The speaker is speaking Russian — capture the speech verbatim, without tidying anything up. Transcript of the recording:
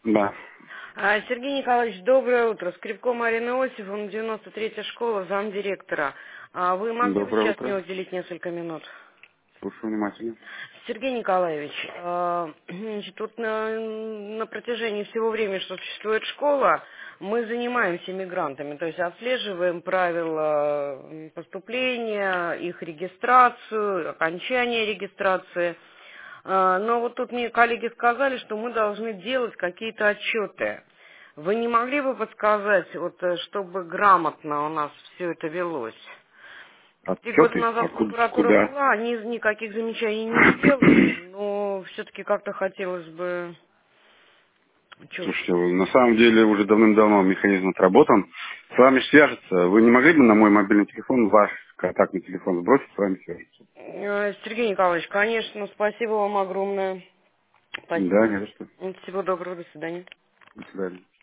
Да. А, Сергей Николаевич, доброе утро. Скрипко Марина Иосифовна, девяносто третья школа, замдиректора. А вы могли бы Доброе сейчас мне утро. уделить несколько минут? Слушаю внимательно. Сергей Николаевич, а, значит, вот на, на протяжении всего времени, что существует школа, мы занимаемся мигрантами, то есть отслеживаем правила м, поступления, их регистрацию, окончание регистрации. А, Но вот тут мне коллеги сказали, что мы должны делать какие-то отчеты. Вы не могли бы подсказать, вот, э, чтобы грамотно у нас все это велось? Три года Отчеты? назад Откуда? прокуратура Куда? была, они никаких замечаний не сделали, но все-таки как-то хотелось бы... Чё ж, Слушайте, на самом деле уже давным-давно механизм отработан. С вами свяжется. Вы не могли бы на мой мобильный телефон ваш контактный телефон сбросить, с вами свяжется? э, Сергей Николаевич, конечно, спасибо вам огромное. Да, Спасибо. не за что. Всего доброго, до свидания. До свидания.